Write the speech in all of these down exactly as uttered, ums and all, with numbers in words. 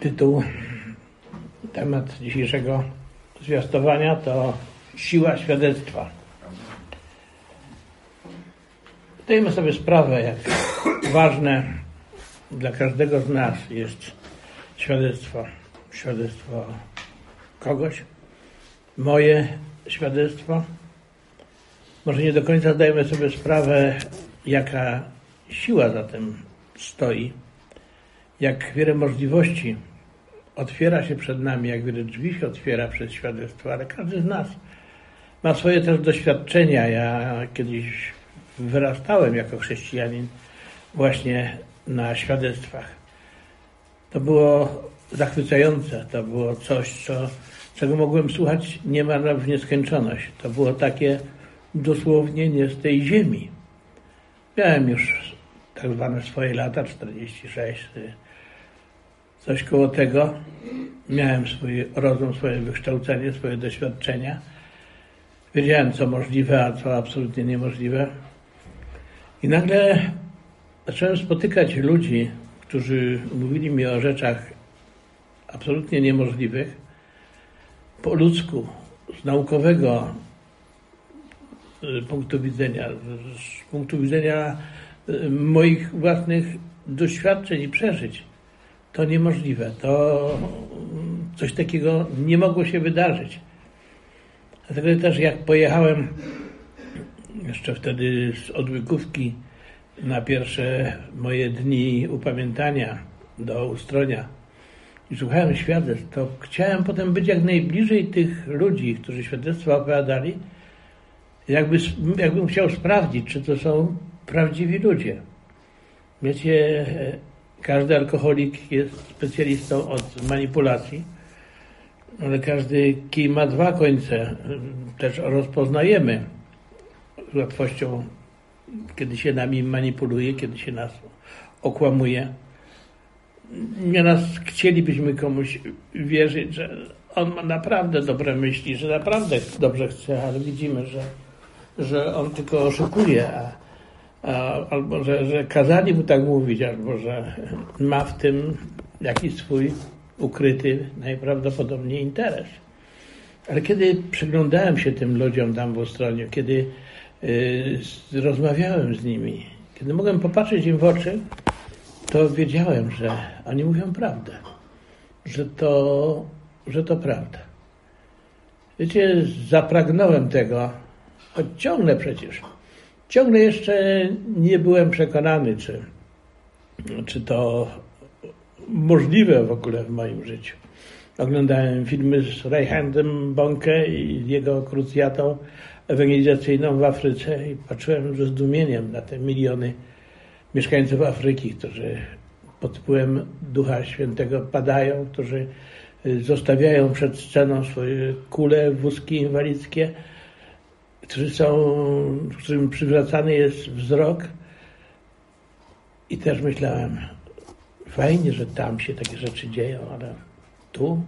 Tytuł, temat dzisiejszego zwiastowania to siła świadectwa. Zdajemy sobie sprawę, jak ważne dla każdego z nas jest świadectwo. Świadectwo kogoś, moje świadectwo. Może nie do końca zdajemy sobie sprawę, jaka siła za tym stoi, jak wiele możliwości otwiera się przed nami, jak wiele drzwi się otwiera przed świadectwo, ale każdy z nas ma swoje też doświadczenia. Ja kiedyś wyrastałem jako chrześcijanin właśnie na świadectwach. To było zachwycające, to było coś, co, czego mogłem słuchać niemal w nieskończoność. To było takie dosłownie nie z tej ziemi. Miałem już tak zwane swoje lata, czterdzieści sześć, coś koło tego. Miałem swój rozum, swoje wykształcenie, swoje doświadczenia. Wiedziałem, co możliwe, a co absolutnie niemożliwe. I nagle zacząłem spotykać ludzi, którzy mówili mi o rzeczach absolutnie niemożliwych, po ludzku, z naukowego punktu widzenia, z punktu widzenia moich własnych doświadczeń i przeżyć. To niemożliwe. To coś takiego nie mogło się wydarzyć. Dlatego też jak pojechałem jeszcze wtedy z Odłykówki na pierwsze moje dni upamiętania do Ustronia i słuchałem świadectw, to chciałem potem być jak najbliżej tych ludzi, którzy świadectwa opowiadali, jakby, jakbym chciał sprawdzić, czy to są prawdziwi ludzie. Wiecie, każdy alkoholik jest specjalistą od manipulacji, ale każdy kij ma dwa końce. Też rozpoznajemy z łatwością, kiedy się nami manipuluje, kiedy się nas okłamuje. Nieraz chcielibyśmy komuś wierzyć, że on ma naprawdę dobre myśli, że naprawdę dobrze chce, ale widzimy, że, że on tylko oszukuje, a, a, albo że, że kazali mu tak mówić, albo że ma w tym jakiś swój ukryty najprawdopodobniej interes. Ale kiedy przyglądałem się tym ludziom tam w Ustroniu, kiedy y, rozmawiałem z nimi, kiedy mogłem popatrzeć im w oczy, to wiedziałem, że oni mówią prawdę, że to, że to prawda. Wiecie, zapragnąłem tego, choć ciągle przecież, ciągle jeszcze nie byłem przekonany, czy, czy to możliwe w ogóle w moim życiu. Oglądałem filmy z Reinhardem Bonke i jego krucjatą ewangelizacyjną w Afryce i patrzyłem ze zdumieniem na te miliony mieszkańców Afryki, którzy pod wpływem Ducha Świętego padają, którzy zostawiają przed sceną swoje kule, wózki inwalidzkie, którzy są, którym przywracany jest wzrok. I też myślałem, fajnie, że tam się takie rzeczy dzieją, ale tu?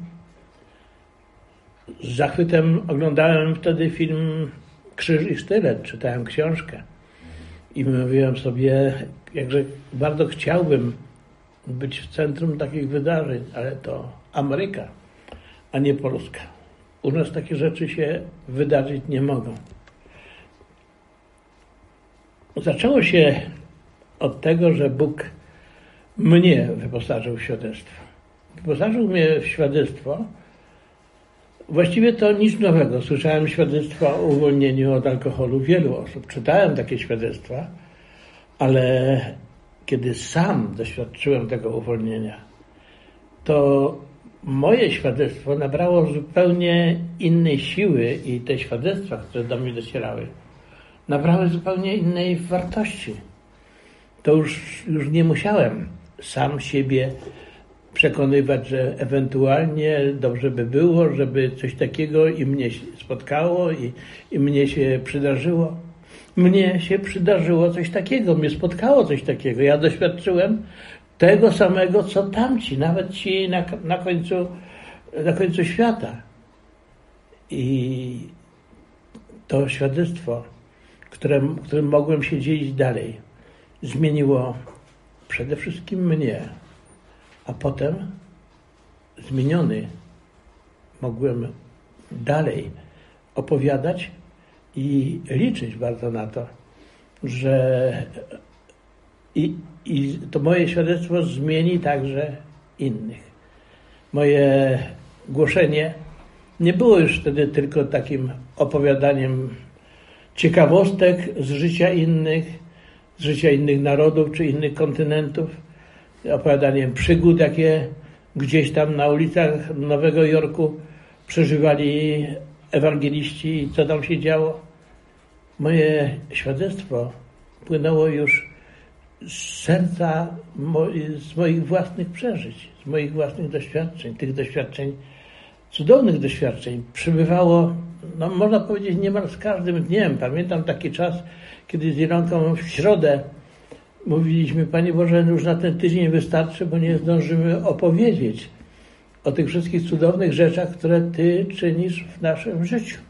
Z zachwytem oglądałem wtedy film Krzyż i Sztylet, czytałem książkę i mówiłem sobie, jakże bardzo chciałbym być w centrum takich wydarzeń, ale to Ameryka, a nie Polska. U nas takie rzeczy się wydarzyć nie mogą. Zaczęło się od tego, że Bóg mnie wyposażył w świadectwo. Wyposażył mnie w świadectwo. Właściwie to nic nowego. Słyszałem świadectwa o uwolnieniu od alkoholu wielu osób. Czytałem takie świadectwa, ale kiedy sam doświadczyłem tego uwolnienia, to moje świadectwo nabrało zupełnie innej siły i te świadectwa, które do mnie docierały, nabrały zupełnie innej wartości. To już, już nie musiałem sam siebie przekonywać, że ewentualnie dobrze by było, żeby coś takiego i mnie się spotkało i, i mnie się przydarzyło. Mnie się przydarzyło coś takiego, mnie spotkało coś takiego. Ja doświadczyłem tego samego, co tamci, nawet ci na, na, końcu, na końcu świata. I to świadectwo, którym, którym mogłem się dzielić dalej, zmieniło przede wszystkim mnie, a potem zmieniony mogłem dalej opowiadać i liczyć bardzo na to, że i, i to moje świadectwo zmieni także innych. Moje głoszenie nie było już wtedy tylko takim opowiadaniem ciekawostek z życia innych, z życia innych narodów czy innych kontynentów, opowiadaniem przygód, jakie gdzieś tam na ulicach Nowego Jorku przeżywali ewangeliści i co tam się działo. Moje świadectwo płynęło już z serca, z moich własnych przeżyć, z moich własnych doświadczeń, tych doświadczeń, cudownych doświadczeń. Przybywało, no można powiedzieć, niemal z każdym dniem. Pamiętam taki czas, kiedy z Ilonką w środę mówiliśmy: Panie Boże, już na ten tydzień wystarczy, bo nie zdążymy opowiedzieć o tych wszystkich cudownych rzeczach, które Ty czynisz w naszym życiu.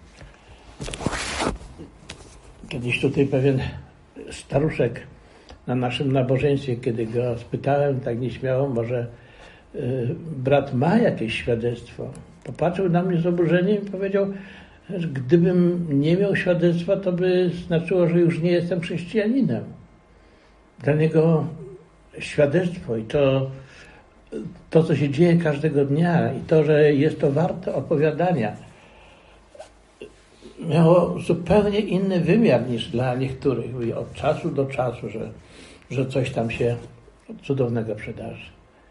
Kiedyś tutaj pewien staruszek na naszym nabożeństwie, kiedy go spytałem tak nieśmiało, może y, brat ma jakieś świadectwo, popatrzył na mnie z oburzeniem i powiedział, że gdybym nie miał świadectwa, to by znaczyło, że już nie jestem chrześcijaninem. Dla niego świadectwo i to, to co się dzieje każdego dnia i to, że jest to warte opowiadania, miało zupełnie inny wymiar niż dla niektórych. Od czasu do czasu, że, że coś tam się cudownego przydarzy.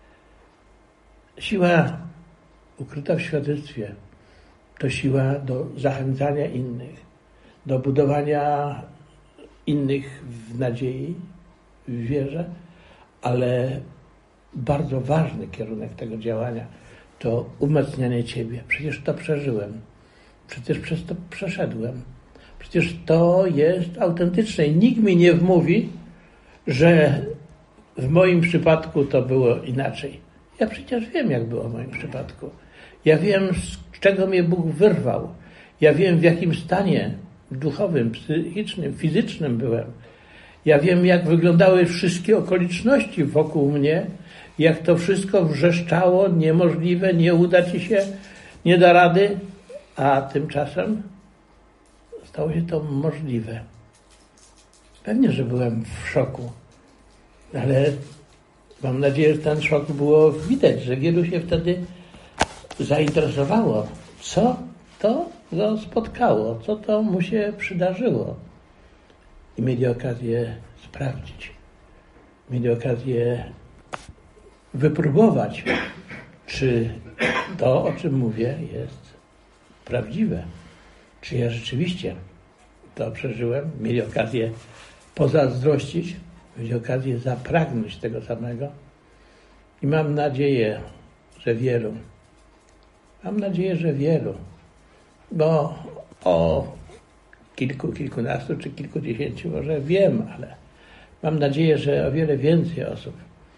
Siła ukryta w świadectwie to siła do zachęcania innych, do budowania innych w nadziei, w wierze, ale bardzo ważny kierunek tego działania to umacnianie Ciebie. Przecież to przeżyłem. Przecież przez to przeszedłem. Przecież to jest autentyczne i nikt mi nie wmówi, że w moim przypadku to było inaczej. Ja przecież wiem, jak było w moim przypadku. Ja wiem, z czego mnie Bóg wyrwał. Ja wiem, w jakim stanie duchowym, psychicznym, fizycznym byłem. Ja wiem, jak wyglądały wszystkie okoliczności wokół mnie, jak to wszystko wrzeszczało, niemożliwe, nie uda Ci się, nie da rady, a tymczasem stało się to możliwe. Pewnie, że byłem w szoku, ale mam nadzieję, że ten szok było widać, że wielu się wtedy zainteresowało, co to go spotkało, co to mu się przydarzyło. I mieli okazję sprawdzić, mieli okazję wypróbować, czy to, o czym mówię, jest prawdziwe. Czy ja rzeczywiście to przeżyłem. Mieli okazję pozazdrościć, mieli okazję zapragnąć tego samego. I mam nadzieję, że wielu, mam nadzieję, że wielu, bo o kilku, kilkunastu czy kilkudziesięciu może wiem, ale mam nadzieję, że o wiele więcej osób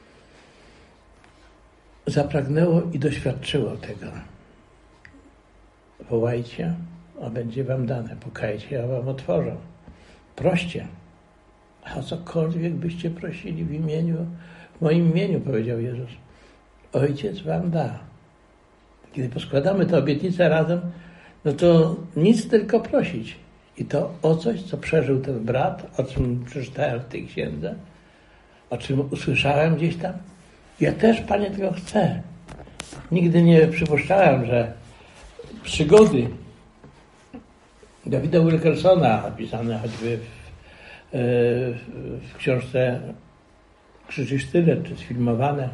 zapragnęło i doświadczyło tego. Wołajcie, a będzie wam dane. Pukajcie, a wam otworzą. Proście, a o cokolwiek byście prosili w imieniu, w moim imieniu, powiedział Jezus, Ojciec wam da. Kiedy poskładamy tę obietnicę razem, no to nic, tylko prosić. I to o coś, co przeżył ten brat, o czym przeczytałem w tej księdze, o czym usłyszałem gdzieś tam. Ja też, Panie, tego chcę. Nigdy nie przypuszczałem, że przygody Davida Wilkersona, napisane choćby w, w książce Krzyż i Sztylet, czy sfilmowane,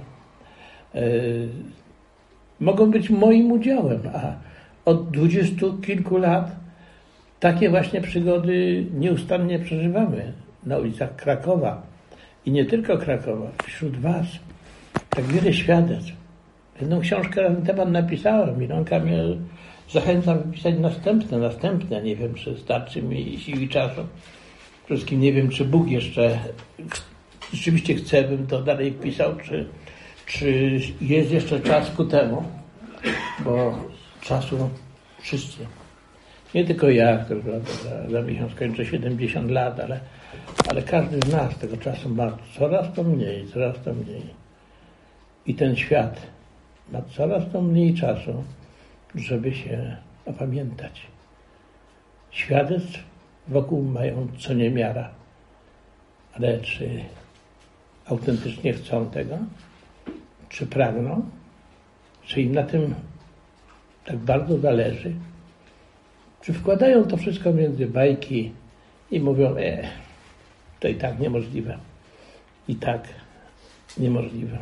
mogą być moim udziałem, a od dwudziestu kilku lat takie właśnie przygody nieustannie przeżywamy na ulicach Krakowa i nie tylko Krakowa, wśród was. Tak wiele świadectw. Jedną książkę na ten temat napisałem. Ilonka mnie zachęca wypisać następne, następne. Nie wiem, czy starczy mi sił i czasu. Przede wszystkim nie wiem, czy Bóg jeszcze rzeczywiście chce, bym to dalej pisał, czy, czy jest jeszcze czas ku temu, bo czasu wszyscy. Nie tylko ja, który za, za miesiąc skończę siedemdziesiąt lat, ale, ale każdy z nas tego czasu ma coraz to mniej, coraz to mniej. I ten świat ma coraz to mniej czasu, żeby się opamiętać. Świadectw wokół mają co niemiara, ale czy autentycznie chcą tego? Czy pragną? Czy im na tym tak bardzo zależy? Czy wkładają to wszystko między bajki i mówią, e, to i tak niemożliwe. I tak niemożliwe.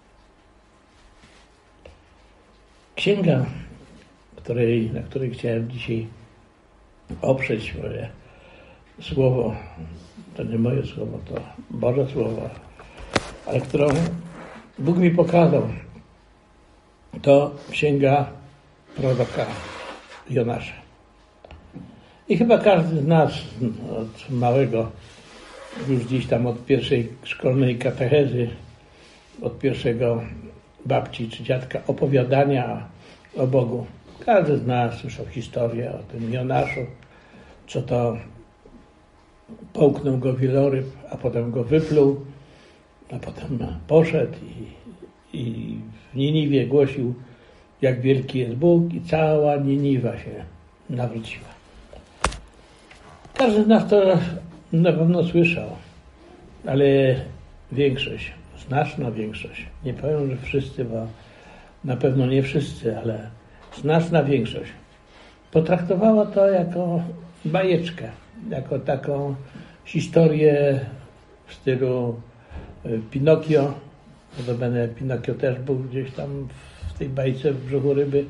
Księga, której, na której chciałem dzisiaj oprzeć moje słowo, to nie moje słowo, to Boże Słowo, ale którą Bóg mi pokazał, to księga proroka Jonasza. I chyba każdy z nas od małego, już gdzieś tam od pierwszej szkolnej katechezy, od pierwszego babci czy dziadka opowiadania o Bogu, każdy z nas słyszał historię o tym Jonaszu, co to połknął go wieloryb, a potem go wypluł, a potem poszedł i, i w Niniwie głosił, jak wielki jest Bóg, i cała Niniwa się nawróciła. Każdy z nas to na pewno słyszał, ale większość, znaczna większość, nie powiem, że wszyscy, bo na pewno nie wszyscy, ale znaczna większość potraktowała to jako bajeczkę, jako taką historię w stylu Pinokio. Notabene Pinokio też był gdzieś tam w tej bajce w brzuchu ryby,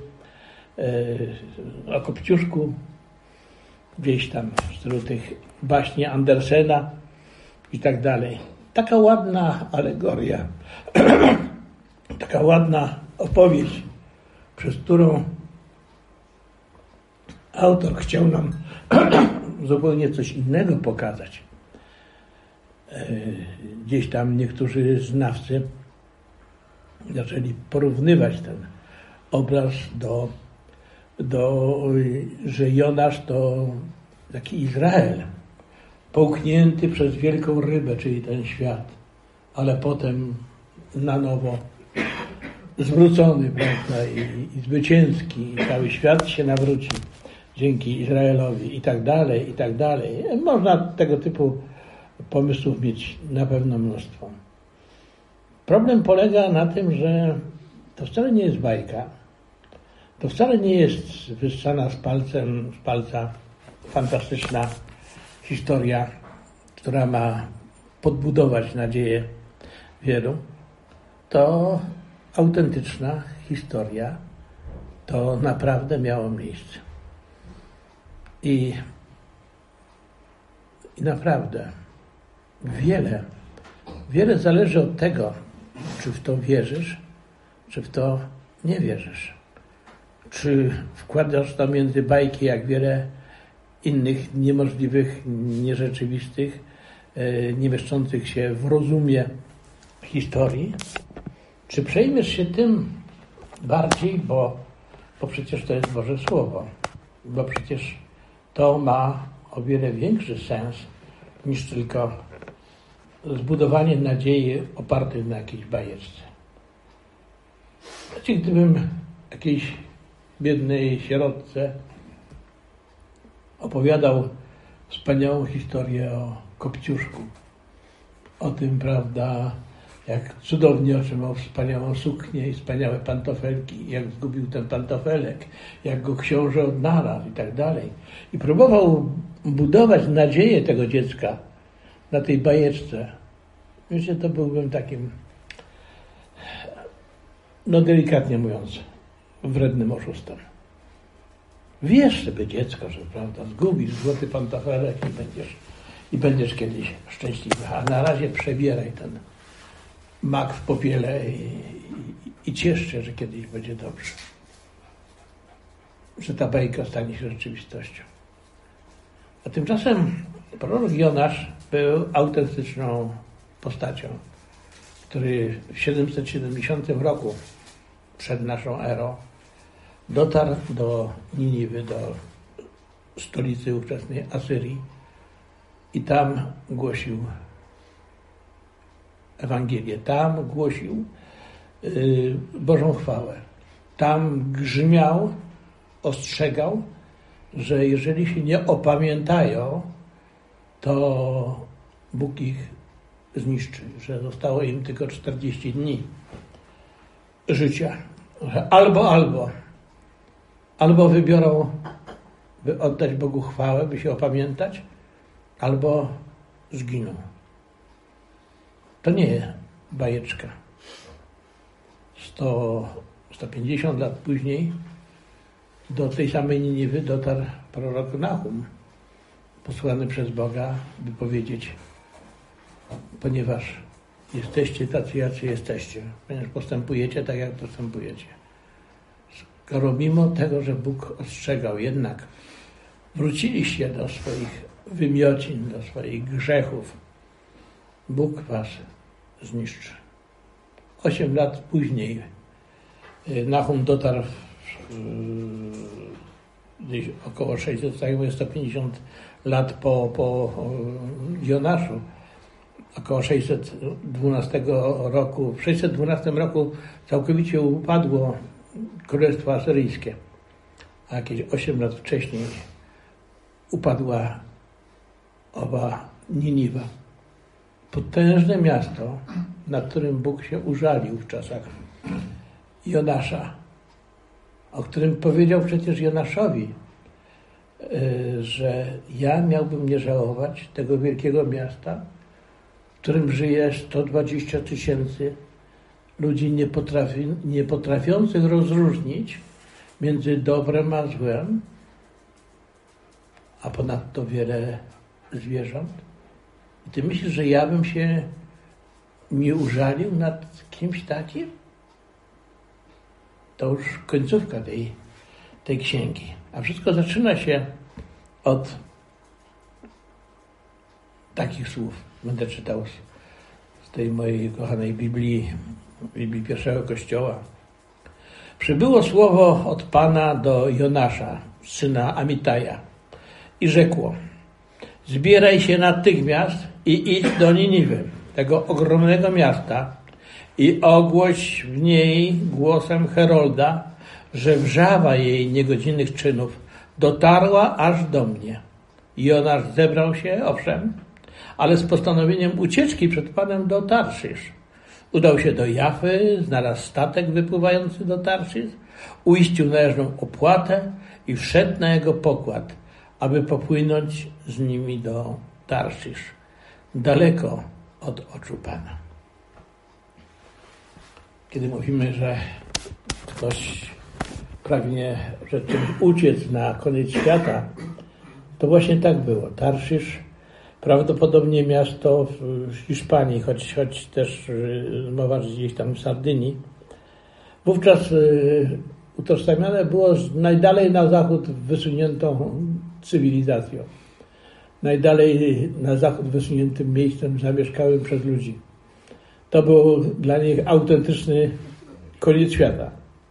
o Kopciuszku, gdzieś tam w stylu tych baśni Andersena i tak dalej. Taka ładna alegoria, taka ładna opowieść, przez którą autor chciał nam zupełnie coś innego pokazać. Gdzieś tam niektórzy znawcy zaczęli porównywać ten obraz do, do że Jonasz to taki Izrael, połknięty przez wielką rybę, czyli ten świat, ale potem na nowo zwrócony, prawda, i, i zwycięski, i cały świat się nawróci dzięki Izraelowi i tak dalej, i tak dalej. Można tego typu pomysłów mieć na pewno mnóstwo. Problem polega na tym, że to wcale nie jest bajka, to wcale nie jest wyssana z palcem, z palca fantastyczna historia, która ma podbudować nadzieję wielu. To autentyczna historia, to naprawdę miało miejsce. I, i naprawdę wiele, wiele zależy od tego, czy w to wierzysz, czy w to nie wierzysz. Czy wkładasz to między bajki, jak wiele innych niemożliwych, nierzeczywistych, nie mieszczących się w rozumie historii, czy przejmiesz się tym bardziej, bo, bo przecież to jest Boże Słowo, bo przecież to ma o wiele większy sens niż tylko zbudowanie nadziei opartej na jakiejś bajeczce. Znaczy, gdybym jakiejś biednej sierotce opowiadał wspaniałą historię o Kopciuszku, o tym, prawda, jak cudownie otrzymał wspaniałą suknię i wspaniałe pantofelki, jak zgubił ten pantofelek, jak go książę odnalazł i tak dalej. I próbował budować nadzieję tego dziecka na tej bajeczce. Wiecie, to byłbym takim, no delikatnie mówiąc, wrednym oszustem. Wiesz sobie, dziecko, że, prawda, zgubisz złoty pantofelek i będziesz, i będziesz kiedyś szczęśliwy, a na razie przebieraj ten mak w popiele i, i, i ciesz się, że kiedyś będzie dobrze. Że ta bajka stanie się rzeczywistością. A tymczasem prorok Jonasz był autentyczną postacią, który w siedemset siedemdziesiątym roku przed naszą erą dotarł do Niniwy, do stolicy ówczesnej Asyrii i tam głosił Ewangelię. Tam głosił Bożą chwałę. Tam grzmiał, ostrzegał, że jeżeli się nie opamiętają, to Bóg ich zniszczy, że zostało im tylko czterdzieści dni życia. Albo, albo. Albo wybiorą, by oddać Bogu chwałę, by się opamiętać, albo zginą. To nie bajeczka. sto, sto pięćdziesiąt lat później do tej samej Niniwy dotarł prorok Nahum, posłany przez Boga, by powiedzieć: ponieważ jesteście tacy, jacy jesteście, ponieważ postępujecie tak, jak postępujecie. Skoro mimo tego, że Bóg ostrzegał, jednak wróciliście do swoich wymiocin, do swoich grzechów, Bóg was zniszczy. Osiem lat później Nahum dotarł gdzieś około sześćset, sto pięćdziesiąt lat po, po Jonaszu, około sześćset dwunastego roku. W sześćset dwunastym roku całkowicie upadło Królestwo Asyryjskie, a jakieś osiem lat wcześniej upadła owa Niniwa. Potężne miasto, nad którym Bóg się użalił w czasach Jonasza, o którym powiedział przecież Jonaszowi, że ja miałbym nie żałować tego wielkiego miasta, w którym żyje sto dwadzieścia tysięcy ludzi nie, potrafi, nie potrafiących rozróżnić między dobrem a złem, a ponadto wiele zwierząt. I ty myślisz, że ja bym się nie użalił nad kimś takim? To już końcówka tej, tej księgi. A wszystko zaczyna się od takich słów. Będę czytał z, z tej mojej kochanej Biblii, Biblii pierwszego Kościoła. Przybyło słowo od Pana do Jonasza, syna Amitaja, i rzekło: zbieraj się natychmiast i idź do Niniwy, tego ogromnego miasta, i ogłoś w niej głosem Herolda, że wrzawa jej niegodzinnych czynów dotarła aż do mnie. Jonasz zebrał się, owszem, ale z postanowieniem ucieczki przed Panem do Tarszysz. Udał się do Jafy, znalazł statek wypływający do Tarszysz, uiścił należną opłatę i wszedł na jego pokład, aby popłynąć z nimi do Tarszysz, daleko od oczu Pana. Kiedy mówimy, że ktoś pragnie przed czymś uciec na koniec świata, to właśnie tak było. Tarszysz, prawdopodobnie miasto w Hiszpanii, choć, choć też mowa gdzieś tam w Sardynii, wówczas utożsamiane było z najdalej na zachód wysuniętą cywilizacją. Najdalej na zachód wysuniętym miejscem zamieszkałym przez ludzi. To był dla nich autentyczny koniec świata.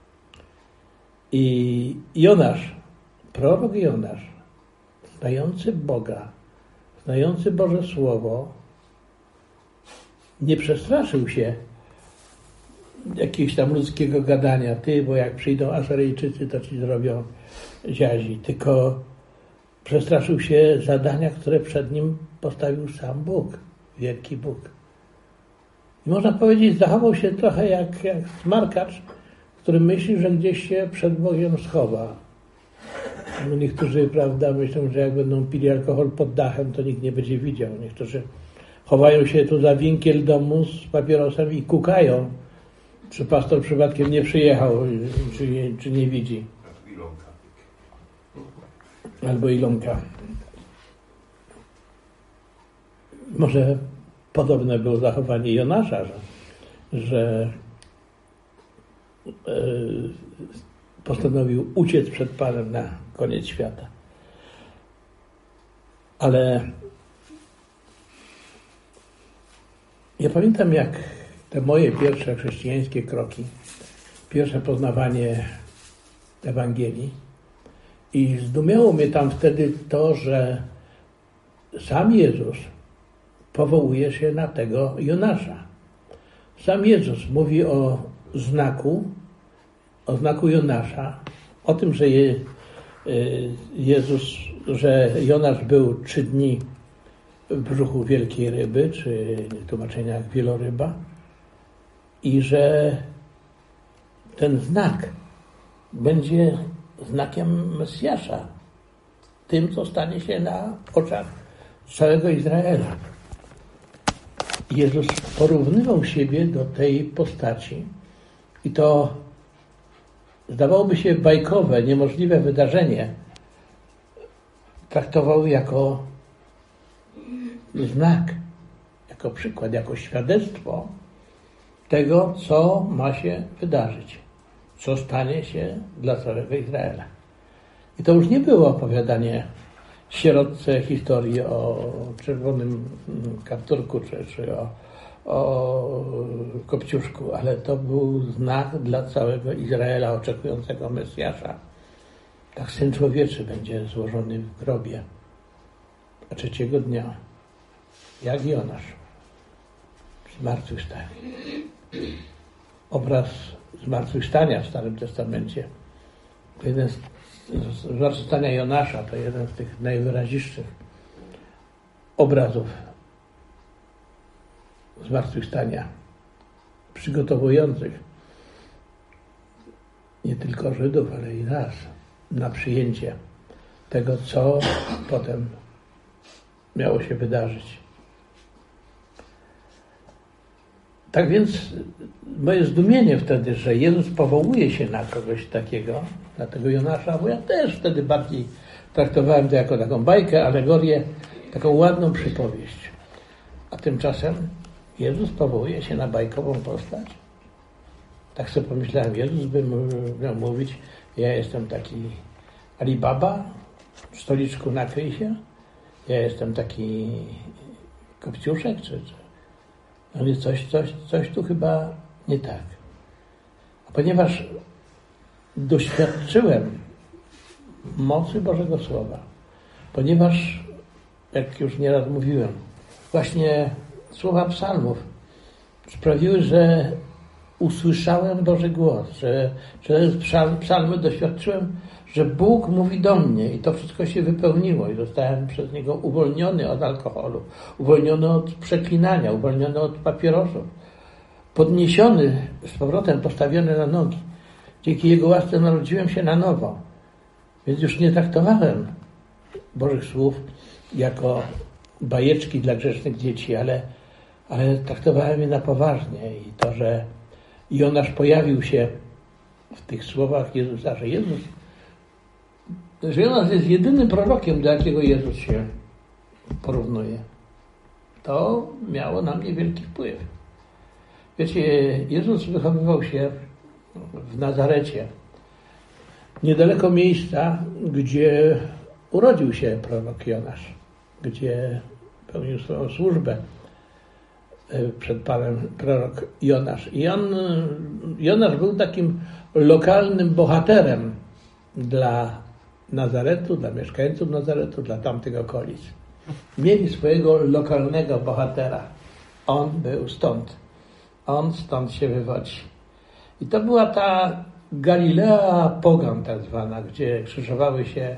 I Jonasz, prorok Jonasz, znający Boga, znający Boże Słowo, nie przestraszył się jakiegoś tam ludzkiego gadania, ty, bo jak przyjdą Asyryjczycy, to ci zrobią ziazi, tylko przestraszył się zadania, które przed nim postawił sam Bóg, wielki Bóg. I można powiedzieć, zachował się trochę jak, jak smarkacz, który myśli, że gdzieś się przed Bogiem schowa. No niektórzy, prawda, myślą, że jak będą pili alkohol pod dachem, to nikt nie będzie widział. Niektórzy chowają się tu za winkiel domu z papierosem i kukają, czy pastor przypadkiem nie przyjechał, czy, czy nie widzi. Albo Ilonka. Może podobne było zachowanie Jonasza, że, że postanowił uciec przed Panem na koniec świata. Ale ja pamiętam, jak te moje pierwsze chrześcijańskie kroki, pierwsze poznawanie Ewangelii, i zdumiało mnie tam wtedy to, że sam Jezus powołuje się na tego Jonasza. Sam Jezus mówi o znaku, o znaku Jonasza, o tym, że je, Jezus, że Jonasz był trzy dni w brzuchu wielkiej ryby, czy w tłumaczeniach wieloryba, i że ten znak będzie znakiem Mesjasza, tym, co stanie się na oczach całego Izraela. Jezus porównywał siebie do tej postaci i to zdawałoby się bajkowe, niemożliwe wydarzenie traktował jako znak, jako przykład, jako świadectwo tego, co ma się wydarzyć, co stanie się dla całego Izraela. I to już nie było opowiadanie sierotce historii o czerwonym kapturku czy, czy o, o Kopciuszku, ale to był znak dla całego Izraela oczekującego Mesjasza. Tak Syn Człowieczy będzie złożony w grobie, a trzeciego dnia, jak Jonasz, zmartwychwstanie. Obraz zmartwychwstania w Starym Testamencie to jeden z Zmartwychwstania Jonasza to jeden z tych najwyraźniejszych obrazów zmartwychwstania, przygotowujących nie tylko Żydów, ale i nas na przyjęcie tego, co potem miało się wydarzyć. Tak więc moje zdumienie wtedy, że Jezus powołuje się na kogoś takiego, na tego Jonasza, bo ja też wtedy bardziej traktowałem to jako taką bajkę, alegorię, taką ładną przypowieść. A tymczasem Jezus powołuje się na bajkową postać. Tak sobie pomyślałem, Jezus by miał mówić, ja jestem taki Alibaba, w stoliczku nakryj się, ja jestem taki Kopciuszek, czy, czy no nie, coś, coś, coś tu chyba nie tak. A ponieważ doświadczyłem mocy Bożego Słowa, ponieważ, jak już nieraz mówiłem, właśnie słowa psalmów sprawiły, że usłyszałem Boży głos, że przez psalm, psalmy doświadczyłem, że Bóg mówi do mnie i to wszystko się wypełniło i zostałem przez Niego uwolniony od alkoholu, uwolniony od przeklinania, uwolniony od papierosów, podniesiony, z powrotem postawiony na nogi. Dzięki Jego łasce narodziłem się na nowo, więc już nie traktowałem Bożych słów jako bajeczki dla grzecznych dzieci, ale, ale traktowałem je na poważnie i to, że Jonasz pojawił się w tych słowach Jezusa, że Jezus że Jonasz jest jedynym prorokiem, do jakiego Jezus się porównuje. To miało na mnie wielki wpływ. Wiecie, Jezus wychowywał się w Nazarecie, niedaleko miejsca, gdzie urodził się prorok Jonasz, gdzie pełnił swoją służbę przed Panem prorok Jonasz. I on, Jonasz był takim lokalnym bohaterem dla Nazaretu, dla mieszkańców Nazaretu, dla tamtych okolic. Mieli swojego lokalnego bohatera. On był stąd. On stąd się wywodzi. I to była ta Galilea Pogan tak zwana, gdzie krzyżowały się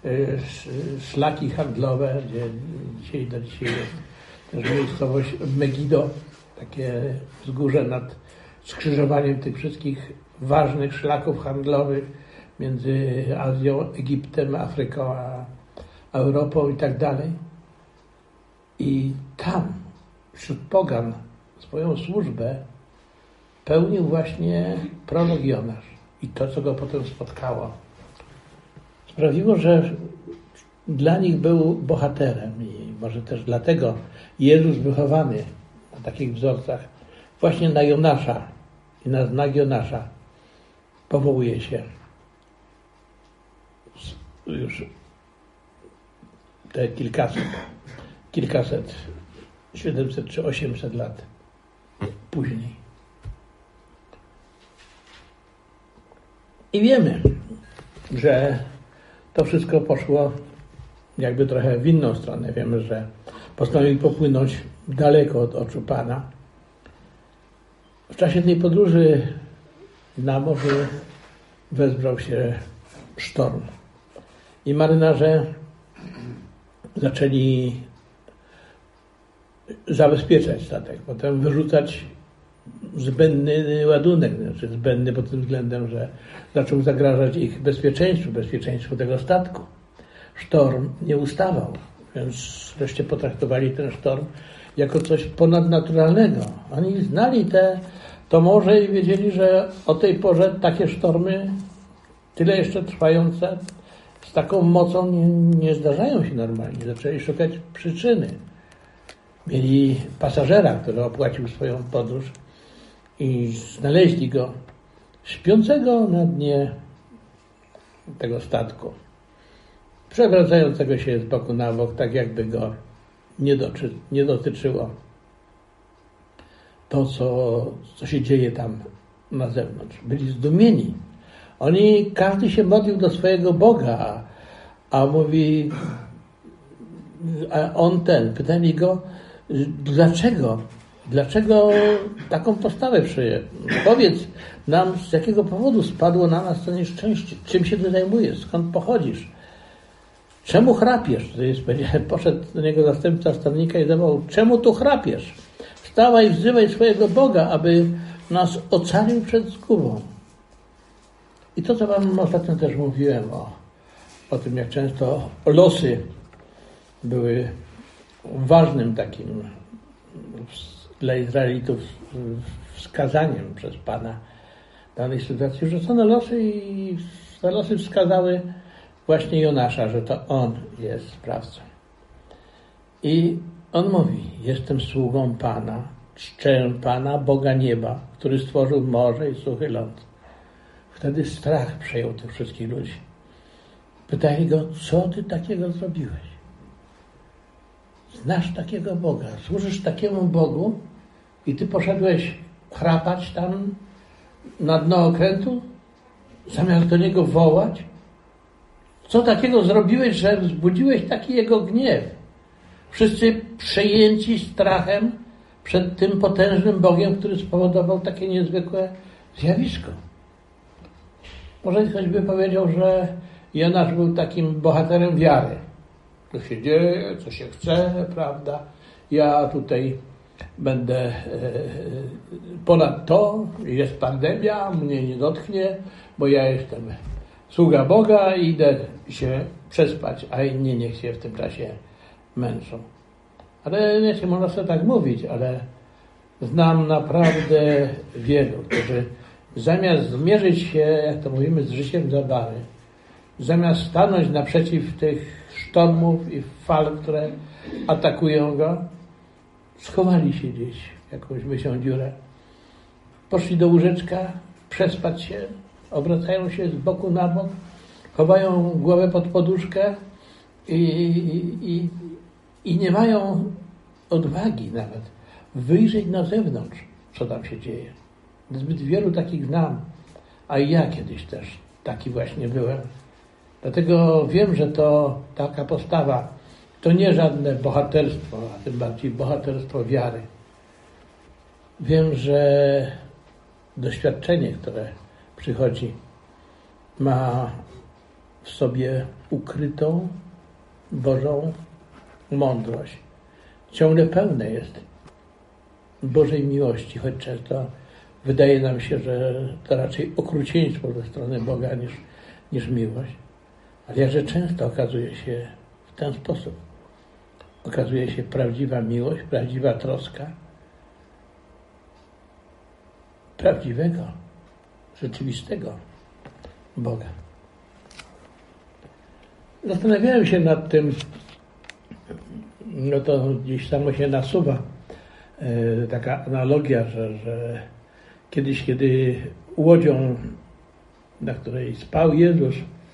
szlaki handlowe, gdzie dzisiaj do dzisiaj jest też miejscowość Megido, takie wzgórze nad skrzyżowaniem tych wszystkich ważnych szlaków handlowych między Azją, Egiptem, Afryką, a Europą i tak dalej. I tam, wśród pogan, swoją służbę pełnił właśnie prorok Jonasz. I to, co go potem spotkało, sprawiło, że dla nich był bohaterem i może też dlatego Jezus wychowany na takich wzorcach właśnie na Jonasza i na znak Jonasza powołuje się już te kilkaset, kilkaset, siedemset czy osiemset lat później. I wiemy, że to wszystko poszło jakby trochę w inną stronę. Wiemy, że postanowił popłynąć daleko od oczu Pana. W czasie tej podróży na morzu wezbrał się sztorm. I marynarze zaczęli zabezpieczać statek, potem wyrzucać zbędny ładunek, znaczy zbędny pod tym względem, że zaczął zagrażać ich bezpieczeństwu, bezpieczeństwu tego statku. Sztorm nie ustawał, więc wreszcie potraktowali ten sztorm jako coś ponadnaturalnego. Oni znali te, to morze i wiedzieli, że o tej porze takie sztormy, tyle jeszcze trwające, z taką mocą nie, nie zdarzają się normalnie. Zaczęli szukać przyczyny. Mieli pasażera, który opłacił swoją podróż i znaleźli go śpiącego na dnie tego statku, przewracającego się z boku na bok, tak jakby go nie, doczy, nie dotyczyło to, co, co się dzieje tam na zewnątrz. Byli zdumieni. Oni, każdy się modlił do swojego Boga, a, a mówi, a on ten, pytali go, dlaczego? Dlaczego taką postawę przyjął? Powiedz nam, z jakiego powodu spadło na nas to nieszczęście? Czym się ty zajmujesz? Skąd pochodzisz? Czemu chrapiesz? To jest, poszedł do niego zastępca sternika i zawołał, czemu tu chrapiesz? Wstawaj, wzywaj swojego Boga, aby nas ocalił przed zgubą. I to, co wam ostatnio też mówiłem o, o tym, jak często losy były ważnym takim dla Izraelitów wskazaniem przez Pana danej sytuacji. Rzucono losy i te losy wskazały właśnie Jonasza, że to on jest sprawcą. I on mówi, jestem sługą Pana, czczę Pana, Boga nieba, który stworzył morze i suchy ląd. Wtedy strach przejął tych wszystkich ludzi. Pytali go, co ty takiego zrobiłeś? Znasz takiego Boga, służysz takiemu Bogu i ty poszedłeś chrapać tam na dno okrętu, zamiast do Niego wołać? Co takiego zrobiłeś, że wzbudziłeś taki Jego gniew? Wszyscy przejęci strachem przed tym potężnym Bogiem, który spowodował takie niezwykłe zjawisko. Może ktoś by powiedział, że Jonasz był takim bohaterem wiary. To się dzieje, co się chce, prawda? Ja tutaj będę ponad to, jest pandemia, mnie nie dotknie, bo ja jestem sługa Boga i idę się przespać, a inni niech się w tym czasie męczą. Ale wiecie, można sobie tak mówić, ale znam naprawdę wielu, którzy zamiast zmierzyć się, jak to mówimy, z życiem zabawy, zamiast stanąć naprzeciw tych sztormów i fal, które atakują go, schowali się gdzieś w jakąś mysią dziurę. Poszli do łóżeczka, przespać się, obracają się z boku na bok, chowają głowę pod poduszkę i, i, i, i nie mają odwagi nawet wyjrzeć na zewnątrz, co tam się dzieje. Zbyt wielu takich znam, a i ja kiedyś też taki właśnie byłem. Dlatego wiem, że to taka postawa to nie żadne bohaterstwo, a tym bardziej bohaterstwo wiary. Wiem, że doświadczenie, które przychodzi, ma w sobie ukrytą Bożą mądrość. Ciągle pełne jest Bożej miłości, choć często wydaje nam się, że to raczej okrucieństwo ze strony Boga niż, niż miłość. Ale jakże często okazuje się w ten sposób. Okazuje się prawdziwa miłość, prawdziwa troska prawdziwego, rzeczywistego Boga. Zastanawiałem się nad tym, no to gdzieś samo się nasuwa e, taka analogia, że, że kiedyś, kiedy łodzią, na której spał Jezus,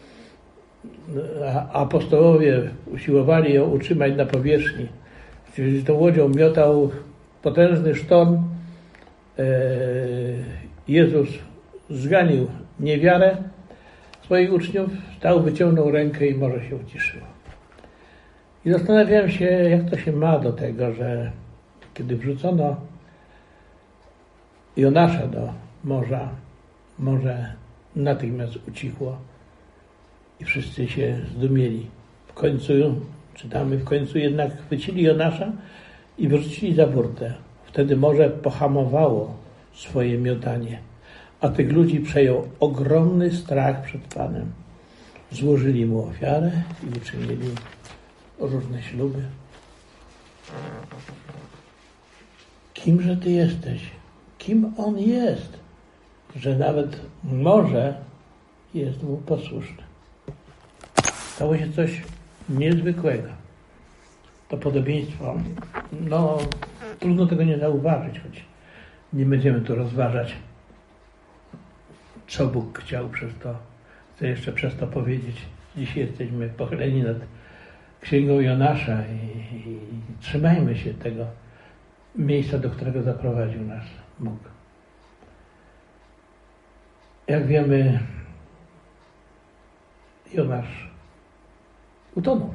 a apostołowie usiłowali ją utrzymać na powierzchni, kiedy tą łodzią miotał potężny sztorm, e, Jezus zganił niewiarę swoich uczniów, stał, wyciągnął rękę i morze się uciszyło. I zastanawiałem się, jak to się ma do tego, że kiedy wrzucono Jonasza do morza, morze natychmiast ucichło i wszyscy się zdumieli. W końcu, czytamy, w końcu jednak chwycili Jonasza i wyrzucili za burtę. Wtedy morze pohamowało swoje miotanie, a tych ludzi przejął ogromny strach przed Panem. Złożyli mu ofiarę i uczynili różne śluby. Kimże Ty jesteś? Kim On jest, że nawet morze jest Mu posłuszne? Stało się coś niezwykłego. To podobieństwo, no trudno tego nie zauważyć, choć nie będziemy tu rozważać, co Bóg chciał przez to. Chcę jeszcze przez to powiedzieć. Dzisiaj jesteśmy pochyleni nad Księgą Jonasza i, i trzymajmy się tego miejsca, do którego zaprowadził nas Bóg. Jak wiemy, Jonasz utonął.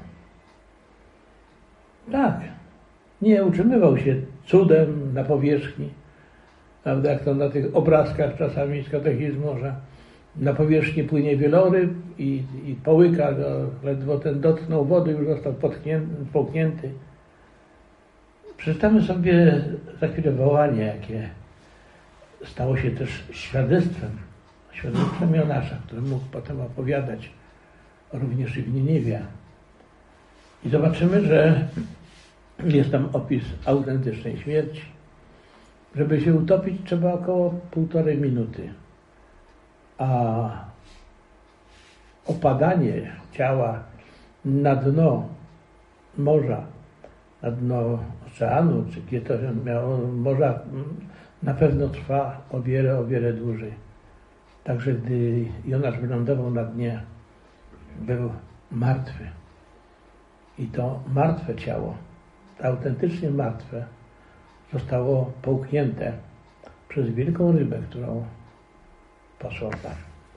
Tak, nie utrzymywał się cudem na powierzchni, prawda, jak to na tych obrazkach czasami z katechizmu, że na powierzchni płynie wieloryb i, i połyka go, ledwo ten dotknął wody, już został połknięty. Przeczytamy sobie za chwilę wołanie, jakie stało się też świadectwem, świadectwem Jonasza, który mógł potem opowiadać również i w Niniwie. I zobaczymy, że jest tam opis autentycznej śmierci. Żeby się utopić, trzeba około półtorej minuty. A opadanie ciała na dno morza, na dno oceanu, czy gdzie to miało morza, na pewno trwa o wiele, o wiele dłużej. Także gdy Jonasz wylądował na dnie, był martwy. I to martwe ciało, autentycznie martwe, zostało połknięte przez wielką rybę, którą posłał Pan.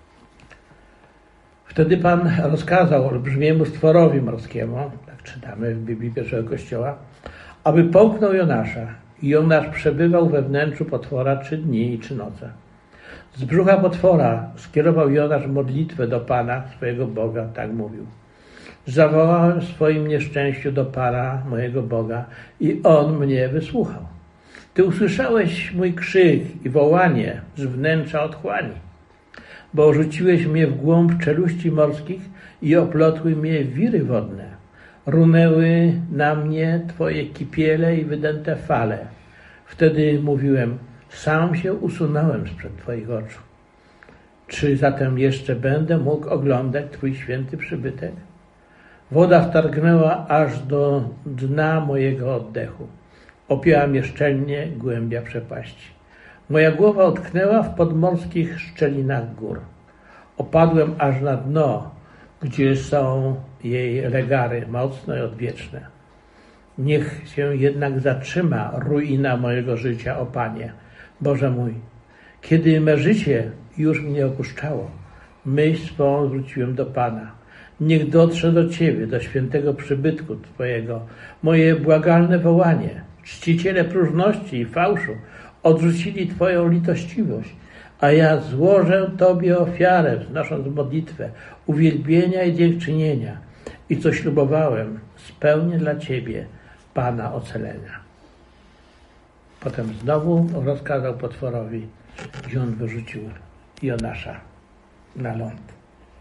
Wtedy Pan rozkazał olbrzymiemu stworowi morskiemu, tak czytamy w Biblii pierwszego Kościoła, aby połknął Jonasza. I Jonasz przebywał we wnętrzu potwora trzy dni i trzy noce. Z brzucha potwora skierował Jonasz modlitwę do Pana, swojego Boga, tak mówił. Zawołałem w swoim nieszczęściu do Pana, mojego Boga, i On mnie wysłuchał. Ty usłyszałeś mój krzyk i wołanie z wnętrza otchłani, bo rzuciłeś mnie w głąb czeluści morskich i oplotły mnie wiry wodne. Runęły na mnie Twoje kipiele i wydęte fale. Wtedy mówiłem, sam się usunąłem sprzed Twoich oczu. Czy zatem jeszcze będę mógł oglądać Twój święty przybytek? Woda wtargnęła aż do dna mojego oddechu. Opięła mnie szczelnie głębia przepaści. Moja głowa utknęła w podmorskich szczelinach gór. Opadłem aż na dno, gdzie są jej legary mocne i odwieczne. Niech się jednak zatrzyma ruina mojego życia, o Panie, Boże mój. Kiedy me życie już mnie opuszczało, myśl swą zwróciłem do Pana. Niech dotrze do Ciebie, do świętego przybytku Twojego, moje błagalne wołanie. Czciciele próżności i fałszu odrzucili Twoją litościwość, a ja złożę Tobie ofiarę, wznosząc modlitwę, uwielbienia i dziękczynienia. I co ślubowałem, spełnię dla Ciebie, Pana ocalenia. Potem znowu rozkazał potworowi i on wyrzucił Jonasza na ląd.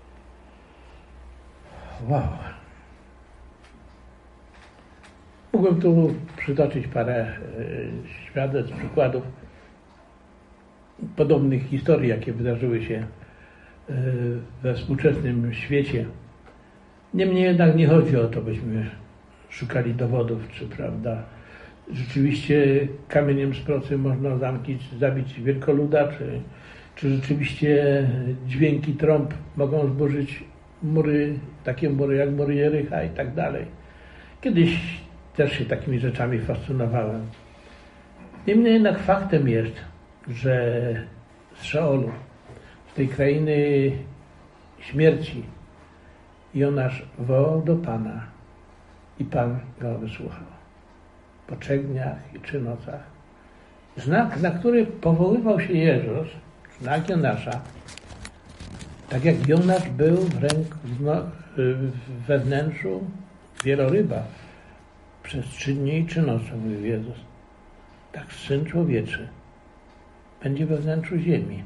Wow. Mógłbym tu przytoczyć parę świadectw, przykładów podobnych historii, jakie wydarzyły się we współczesnym świecie. Niemniej jednak nie chodzi o to, byśmy szukali dowodów, czy prawda, rzeczywiście kamieniem z procy można zamknąć, zabić wielkoluda, czy, czy rzeczywiście dźwięki trąb mogą zburzyć mury, takie mury jak mury Jericha i tak dalej. Kiedyś też się takimi rzeczami fascynowałem. Niemniej jednak faktem jest, że z Szeolu, z tej krainy śmierci, Jonasz wołał do Pana i Pan go wysłuchał. Po trzech dniach i trzy nocach. Znak, na który powoływał się Jezus, znak Jonasza, tak jak Jonasz był w ręku, we wnętrzu wieloryba przez trzy dni i trzy noce, mówił Jezus, tak Syn Człowieczy będzie we wnętrzu ziemi.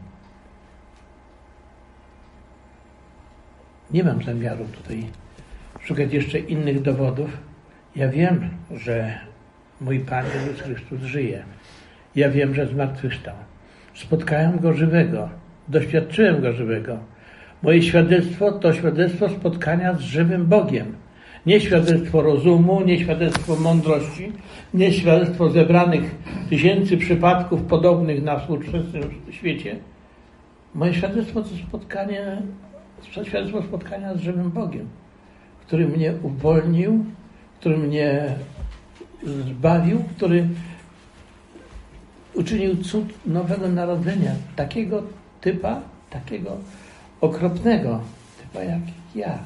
Nie mam zamiaru tutaj szukać jeszcze innych dowodów. Ja wiem, że mój Pan Jezus Chrystus żyje. Ja wiem, że zmartwychwstał. Spotkałem Go żywego. Doświadczyłem Go żywego. Moje świadectwo to świadectwo spotkania z żywym Bogiem. Nie świadectwo rozumu, nie świadectwo mądrości, nie świadectwo zebranych tysięcy przypadków podobnych na współczesnym świecie. Moje świadectwo to spotkanie, świadectwo spotkania z żywym Bogiem, który mnie uwolnił, który mnie zbawił, który uczynił cud nowego narodzenia, takiego typa, takiego okropnego typa jak ja.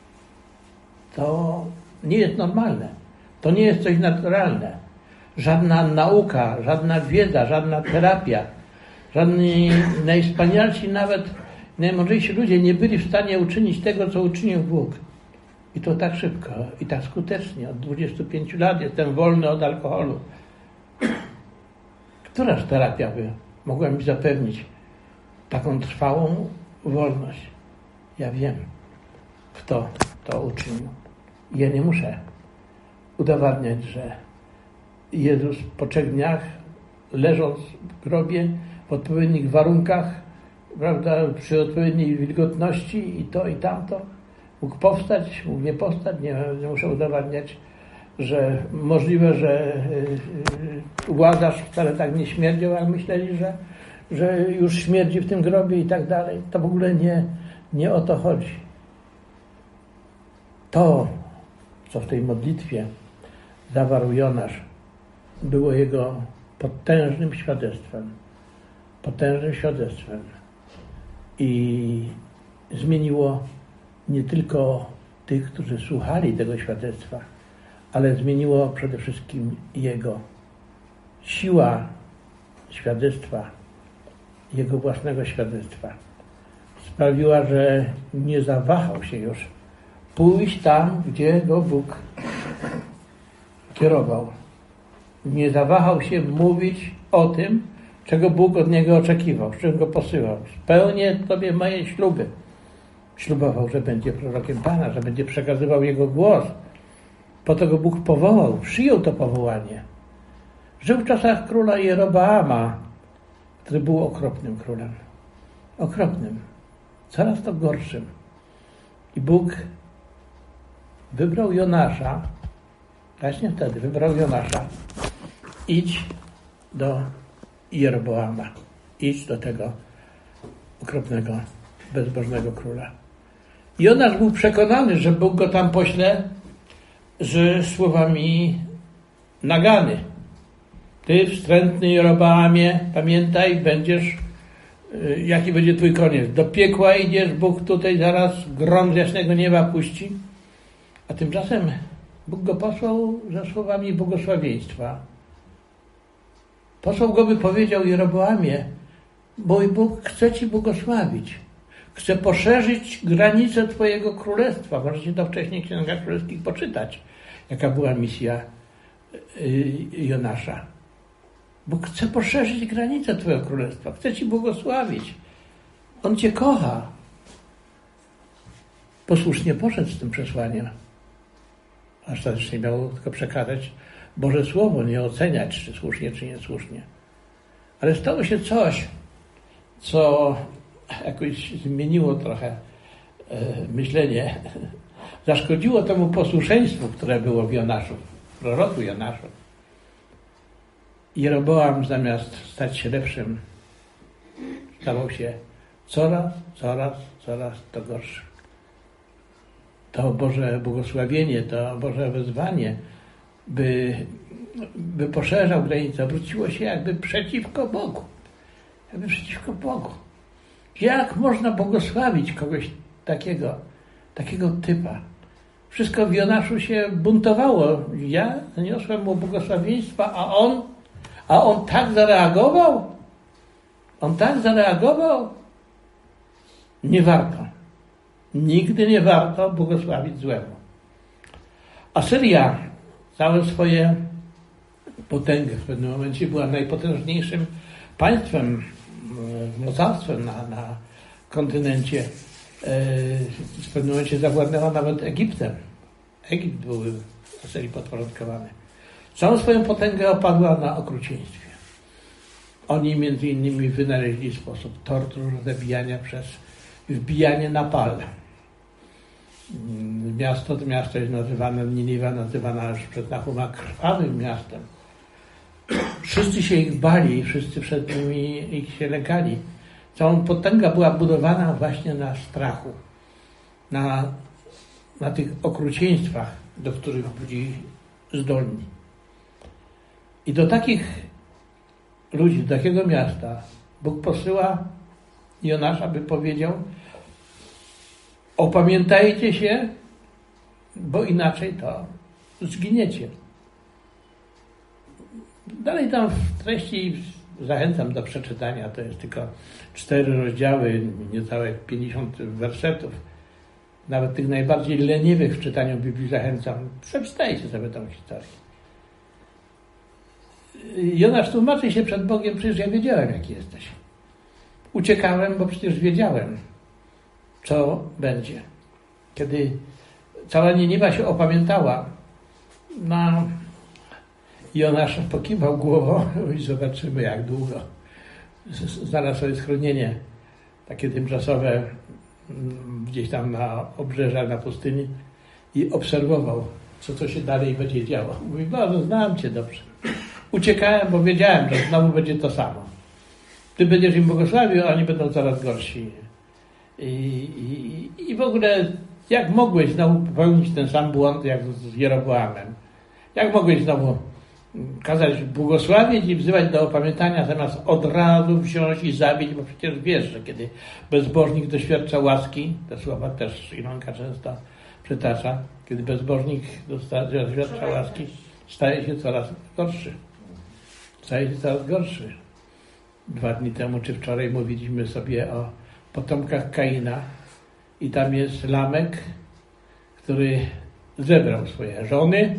To nie jest normalne. To nie jest coś naturalne. Żadna nauka, żadna wiedza, żadna terapia, żadni najwspanialsi, nawet najmądrzejsi ludzie nie byli w stanie uczynić tego, co uczynił Bóg. I to tak szybko i tak skutecznie. Od dwudziestu pięciu lat jestem wolny od alkoholu. Któraż terapia by mogła mi zapewnić taką trwałą wolność? Ja wiem, kto to uczynił. Ja nie muszę udowadniać, że Jezus po trzech dniach, leżąc w grobie w odpowiednich warunkach, prawda, przy odpowiedniej wilgotności i to i tamto, mógł powstać, mógł nie powstać. Nie, nie muszę udowadniać, że możliwe, że Łazarz wcale tak nie śmierdział, jak myśleli, że, że już śmierdzi w tym grobie i tak dalej. To w ogóle nie, nie o to chodzi. To, co w tej modlitwie zawarł Jonasz, było jego potężnym świadectwem. Potężnym świadectwem. I zmieniło nie tylko tych, którzy słuchali tego świadectwa, ale zmieniło przede wszystkim jego. Siła świadectwa, jego własnego świadectwa sprawiła, że nie zawahał się już pójść tam, gdzie go Bóg kierował. Nie zawahał się mówić o tym, czego Bóg od niego oczekiwał, z czym go posyłał. Spełnię Tobie moje śluby. Ślubował, że będzie prorokiem Pana, że będzie przekazywał Jego głos. Po to go Bóg powołał, przyjął to powołanie. Żył w czasach króla Jeroboama, który był okropnym królem. Okropnym. Coraz to gorszym. I Bóg wybrał Jonasza, właśnie wtedy wybrał Jonasza. Idź do Jeroboama. Idź do tego okropnego, bezbożnego króla. Jonasz był przekonany, że Bóg go tam pośle z słowami nagany. Ty, wstrętny Jeroboamie, pamiętaj, będziesz, jaki będzie twój koniec. Do piekła idziesz, Bóg tutaj zaraz grom z jasnego nieba puści. A tymczasem Bóg go posłał ze słowami błogosławieństwa. Posłał go, by powiedział Jeroboamie, mój Bóg chce ci błogosławić. Chce poszerzyć granice twojego królestwa. Możecie to wcześniej w Księgach Królewskich poczytać, jaka była misja Jonasza. Bóg chce poszerzyć granice twojego królestwa. Chce ci błogosławić. On cię kocha. Posłusznie poszedł z tym przesłaniem. Ostatecznie miał tylko przekazać Boże Słowo, nie oceniać, czy słusznie, czy niesłusznie. Ale stało się coś, co jakoś zmieniło trochę e, myślenie. Zaszkodziło temu posłuszeństwu, które było w Jonaszu, w proroku Jonaszu. Jeroboam zamiast stać się lepszym, stawał się coraz, coraz, coraz to gorszy. To Boże błogosławienie, to Boże wezwanie, by, by poszerzał granicę, obróciło się jakby przeciwko Bogu. Jakby przeciwko Bogu. Jak można błogosławić kogoś takiego, takiego typa? Wszystko w Jonaszu się buntowało. Ja zaniosłem mu błogosławieństwa, a on, a on tak zareagował? On tak zareagował. Nie warto. Nigdy nie warto błogosławić złemu. Asyria całe swoje potęgę w pewnym momencie była najpotężniejszym państwem, mocarstwem na, na kontynencie. W pewnym momencie zawładnęła nawet Egiptem. Egipt był Asyrii podporządkowany. Całą swoją potęgę opadła na okrucieństwie. Oni między innymi wynaleźli sposób tortur, zabijania przez wbijanie na pal. Miasto to miasto jest nazywane, Niniwa nazywana już przez Nahuma krwawym miastem. Wszyscy się ich bali, wszyscy przed nimi ich się lękali. Cała potęga była budowana właśnie na strachu, na, na tych okrucieństwach, do których byli zdolni. I do takich ludzi, do takiego miasta Bóg posyła Jonasza, by powiedział: opamiętajcie się, bo inaczej to zginiecie. Dalej tam w treści zachęcam do przeczytania. To jest tylko cztery rozdziały, niecałe pięćdziesiąt wersetów. Nawet tych najbardziej leniwych w czytaniu Biblii zachęcam. Przeczytajcie sobie tą historię. Jonasz tłumaczy się przed Bogiem: przecież ja wiedziałem, jaki jesteś. Uciekałem, bo przecież wiedziałem, co będzie. Kiedy cała Niniwa się opamiętała, no, Jonasz pokiwał głową i zobaczymy, jak długo. Znalazł sobie schronienie takie tymczasowe gdzieś tam na obrzeżach, na pustyni i obserwował, co to się dalej będzie działo. Mówi: no, znam Cię dobrze. Uciekałem, bo wiedziałem, że znowu będzie to samo. Ty będziesz im błogosławił, a oni będą coraz gorsi. I, i, i w ogóle jak mogłeś znowu popełnić ten sam błąd jak z Jeroboamem? Jak mogłeś znowu kazać błogosławić i wzywać do opamiętania, zamiast od razu wziąć i zabić, bo przecież wiesz, że kiedy bezbożnik doświadcza łaski, te słowa też Ilonka często przytacza, kiedy bezbożnik doświadcza łaski, staje się coraz gorszy. Staje się coraz gorszy. Dwa dni temu czy wczoraj mówiliśmy sobie o potomkach Kaina i tam jest Lamek, który zebrał swoje żony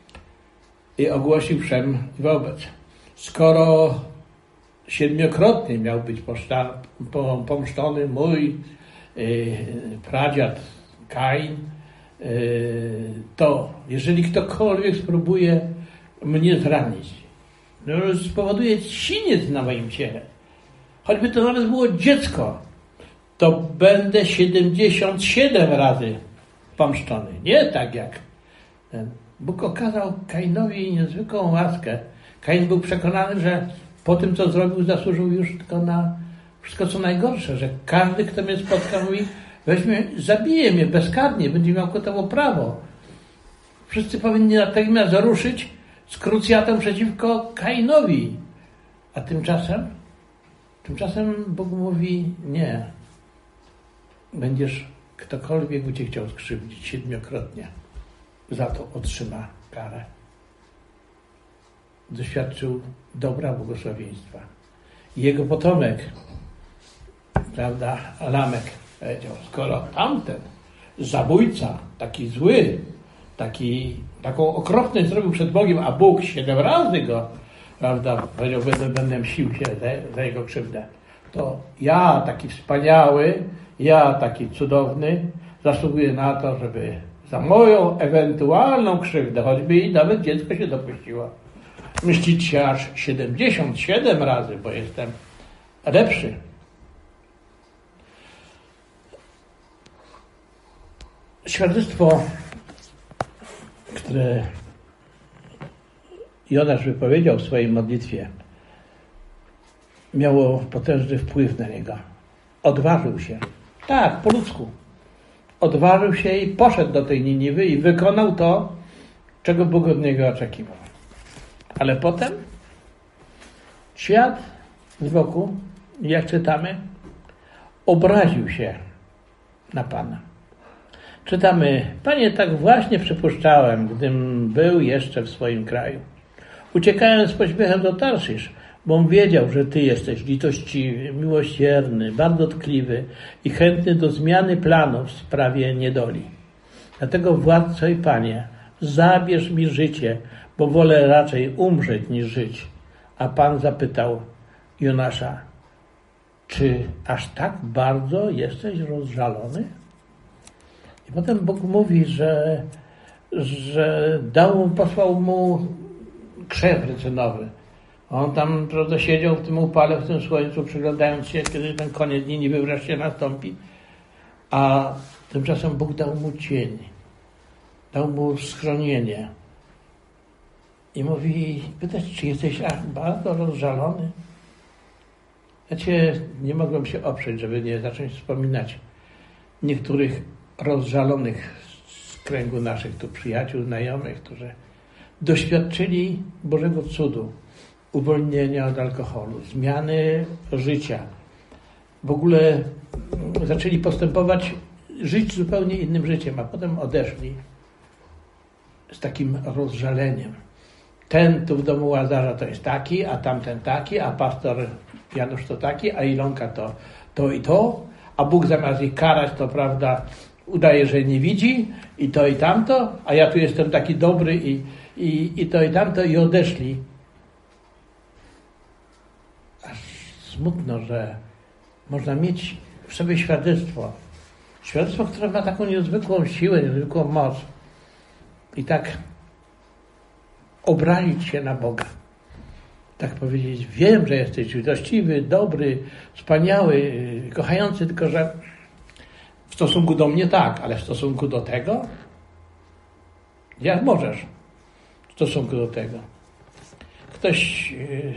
i ogłosił wszem wobec: skoro siedmiokrotnie miał być poszta, pomszczony mój yy, pradziad Kain, yy, to jeżeli ktokolwiek spróbuje mnie zranić, no, spowoduje siniec na moim ciele, choćby to nawet było dziecko, to będę siedemdziesiąt siedem razy pomszczony. Nie tak jak ten. Bóg okazał Kainowi niezwykłą łaskę. Kain był przekonany, że po tym, co zrobił, zasłużył już tylko na wszystko, co najgorsze, że każdy, kto mnie spotka, mówi: weźmie, zabije mnie bezkarnie, będzie miał ku temu prawo. Wszyscy powinni natychmiast ruszyć z krucjatą przeciwko Kainowi. A tymczasem, tymczasem Bóg mówi: nie. Będziesz, ktokolwiek by cię chciał skrzywdzić siedmiokrotnie, za to otrzyma karę. Doświadczył dobra błogosławieństwa. Jego potomek, prawda, Lamek powiedział: skoro tamten zabójca, taki zły, taki, taką okropność zrobił przed Bogiem, a Bóg siedem razy go, prawda, powiedział: będę, będę mścił się za, za jego krzywdę, to ja, taki wspaniały, ja, taki cudowny, zasługuję na to, żeby za moją ewentualną krzywdę, choćby i nawet dziecko się dopuściło, mścić się aż siedemdziesiąt siedem razy, bo jestem lepszy. Świadectwo, które Jonasz wypowiedział w swojej modlitwie, miało potężny wpływ na niego. Odważył się. Tak, po ludzku. Odważył się i poszedł do tej Niniwy i wykonał to, czego Bóg od niego oczekiwał. Ale potem świat z boku, jak czytamy, obraził się na Pana. Czytamy: Panie, tak właśnie przypuszczałem, gdym był jeszcze w swoim kraju. Uciekałem z pośpiechem do Tarszysz, bo on wiedział, że Ty jesteś litościwy, miłosierny, bardzo tkliwy i chętny do zmiany planów w sprawie niedoli. Dlatego, Władco i Panie, zabierz mi życie, bo wolę raczej umrzeć niż żyć. A Pan zapytał Jonasza, czy aż tak bardzo jesteś rozżalony? I potem Bóg mówi, że, że dał mu, posłał mu krzew rycynowy. On tam, prawda, siedział w tym upale, w tym słońcu, przyglądając się, kiedy ten koniec dni niby wreszcie nastąpi. A tymczasem Bóg dał mu cień. Dał mu schronienie. I mówi, pytać, czy jesteś aż bardzo rozżalony? Ja cię nie mogłem się oprzeć, żeby nie zacząć wspominać niektórych rozżalonych z kręgu naszych tu przyjaciół, znajomych, którzy doświadczyli Bożego cudu, uwolnienia od alkoholu, zmiany życia. W ogóle zaczęli postępować, żyć zupełnie innym życiem, a potem odeszli z takim rozżaleniem. Ten tu w domu Łazarza to jest taki, a tamten taki, a pastor Janusz to taki, a Ilonka to to i to, a Bóg zamiast ich karać, to prawda, udaje, że nie widzi i to i tamto, a ja tu jestem taki dobry i, i, i to i tamto i odeszli. Aż smutno, że można mieć w sobie świadectwo. Świadectwo, które ma taką niezwykłą siłę, niezwykłą moc. I tak obralić się na Boga. Tak powiedzieć, wiem, że jesteś litościwy, dobry, wspaniały, kochający, tylko że w stosunku do mnie tak, ale w stosunku do tego? Jak możesz w stosunku do tego? Ktoś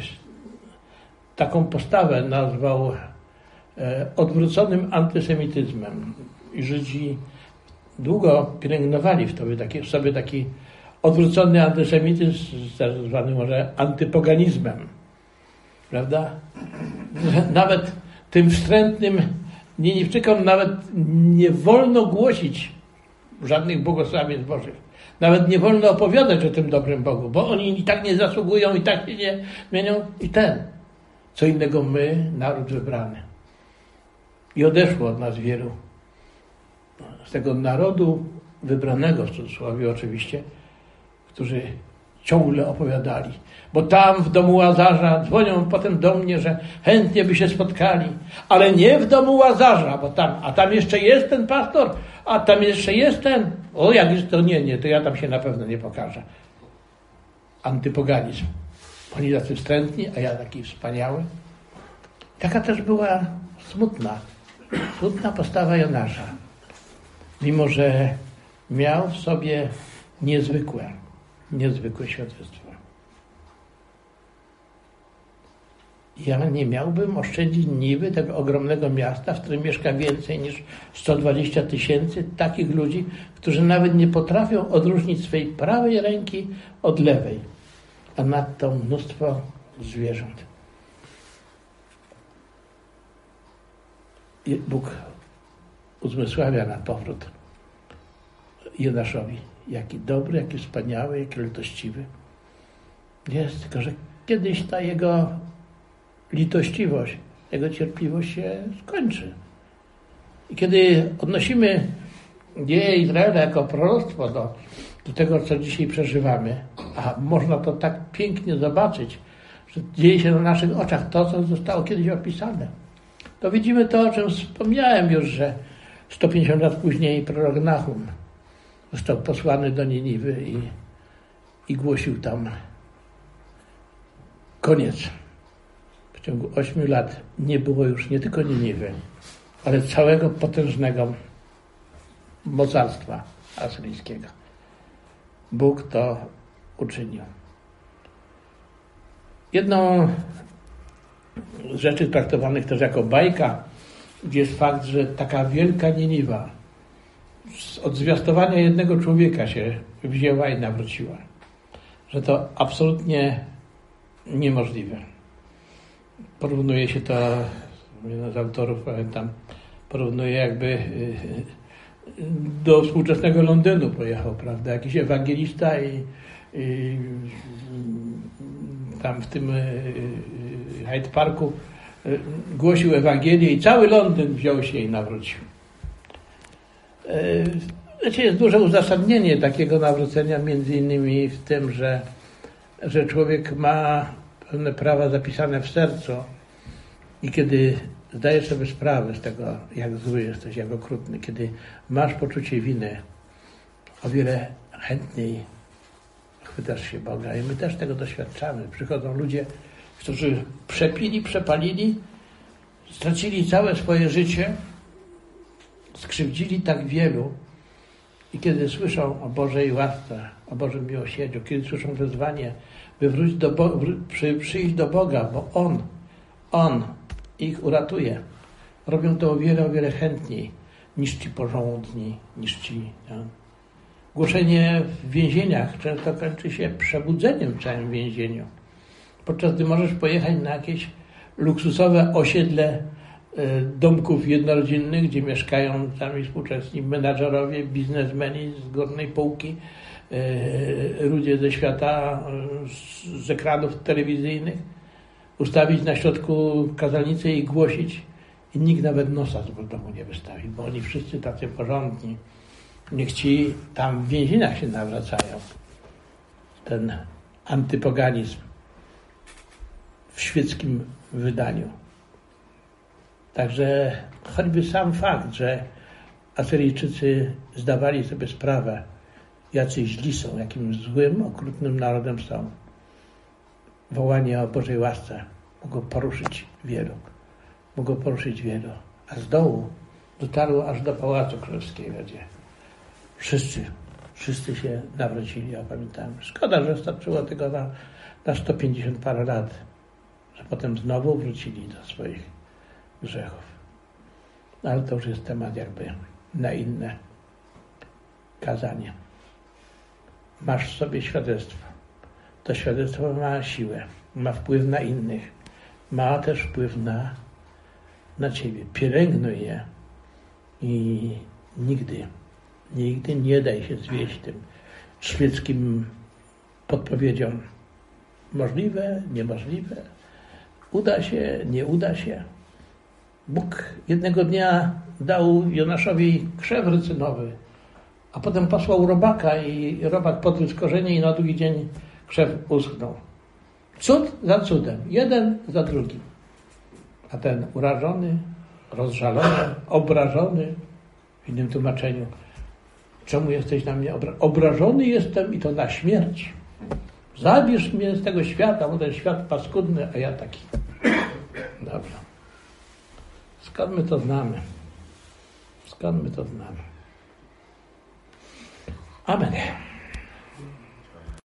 taką postawę nazwał odwróconym antysemityzmem. I Żydzi długo pielęgnowali w sobie taki, w sobie taki odwrócony antysemityzm, zwany może antypoganizmem. Prawda? Nawet tym wstrętnym Niniwczykom nawet nie wolno głosić żadnych błogosławieństw Bożych. Nawet nie wolno opowiadać o tym dobrym Bogu, bo oni i tak nie zasługują, i tak się nie zmienią. I ten. Co innego my, naród wybrany. I odeszło od nas wielu. Z tego narodu wybranego, w cudzysłowie oczywiście, którzy ciągle opowiadali. Bo tam w domu Łazarza dzwonią potem do mnie, że chętnie by się spotkali, ale nie w domu Łazarza, bo tam, a tam jeszcze jest ten pastor, a tam jeszcze jest ten. O, jak jest to nie, nie, to ja tam się na pewno nie pokażę. Antypoganizm. Oni tacy wstrętni, a ja taki wspaniały. Taka też była smutna, smutna postawa Jonasza. Mimo że miał w sobie niezwykłe, niezwykłe świadectwo. Ja nie miałbym oszczędzić Niwy, tego ogromnego miasta, w którym mieszka więcej niż sto dwadzieścia tysięcy takich ludzi, którzy nawet nie potrafią odróżnić swej prawej ręki od lewej, a nadto mnóstwo zwierząt. I Bóg uzmysławia na powrót Jonaszowi, jaki dobry, jaki wspaniały, jaki litościwy jest, tylko że kiedyś ta jego litościwość, jego cierpliwość się skończy. I kiedy odnosimy dzieje Izraela jako proroctwo do, do tego, co dzisiaj przeżywamy, a można to tak pięknie zobaczyć, że dzieje się na naszych oczach to, co zostało kiedyś opisane, to widzimy to, o czym wspomniałem już, że sto pięćdziesiąt lat później prorok Nahum został posłany do Niniwy i, i głosił tam koniec. W ciągu ośmiu lat nie było już nie tylko Niniwy, ale całego potężnego mocarstwa asyryjskiego. Bóg to uczynił. Jedną z rzeczy traktowanych też jako bajka jest fakt, że taka wielka Niniwa od zwiastowania jednego człowieka się wzięła i nawróciła. Że to absolutnie niemożliwe. Porównuje się to, jeden z autorów, pamiętam, porównuje jakby do współczesnego Londynu pojechał, prawda, jakiś ewangelista i, tam w tym Hyde Parku głosił Ewangelię i cały Londyn wziął się i nawrócił. Znaczy jest duże uzasadnienie takiego nawrócenia, między innymi w tym, że, że człowiek ma pewne prawa zapisane w sercu i kiedy zdajesz sobie sprawę z tego, jak zły jesteś, jak okrutny, kiedy masz poczucie winy, o wiele chętniej chwytasz się Boga. I my też tego doświadczamy. Przychodzą ludzie, którzy przepili, przepalili, stracili całe swoje życie, skrzywdzili tak wielu. I kiedy słyszą o Bożej łasce, o Bożym miłosierdziu, kiedy słyszą wezwanie, by wrócić do Bo- wr- przy, przyjść do Boga, bo On, On ich uratuje. Robią to o wiele, o wiele chętniej niż ci porządni, niż ci... No. Głoszenie w więzieniach często kończy się przebudzeniem w całym więzieniu. Podczas gdy możesz pojechać na jakieś luksusowe osiedle domków jednorodzinnych, gdzie mieszkają sami współczesni menadżerowie, biznesmeni z górnej półki, ludzie ze świata, z ekranów telewizyjnych, ustawić na środku kazalnicę i głosić i nikt nawet nosa z domu nie wystawi, bo oni wszyscy tacy porządni. Niech ci tam w więzieniach się nawracają. Ten antypoganizm w świeckim wydaniu. Także choćby sam fakt, że Asyryjczycy zdawali sobie sprawę, jacy źli są, jakim złym, okrutnym narodem są. Wołanie o Bożej łasce mogło poruszyć wielu. Mogło poruszyć wielu. A z dołu dotarło aż do Pałacu Królewskiego, gdzie wszyscy, wszyscy się nawrócili, ja pamiętam. Szkoda, że starczyło tego na, na sto pięćdziesiąt parę lat, że potem znowu wrócili do swoich grzechów. Ale to już jest temat jakby na inne kazanie. Masz w sobie świadectwo. To świadectwo ma siłę, ma wpływ na innych, ma też wpływ na, na ciebie. Pielęgnuj je i nigdy, nigdy nie daj się zwieść tym świeckim podpowiedziom. Możliwe, niemożliwe, uda się, nie uda się. Bóg jednego dnia dał Jonaszowi krzew rycynowy, a potem posłał robaka i robak podniósł korzenie i na drugi dzień krzew uschnął. Cud za cudem, jeden za drugim. A ten urażony, rozżalony, obrażony, w innym tłumaczeniu, czemu jesteś na mnie obrażony? Obrażony jestem i to na śmierć. Zabierz mnie z tego świata, bo ten świat paskudny, a ja taki. Dobra. Skąd my to znamy? Skąd my to znamy? Amen.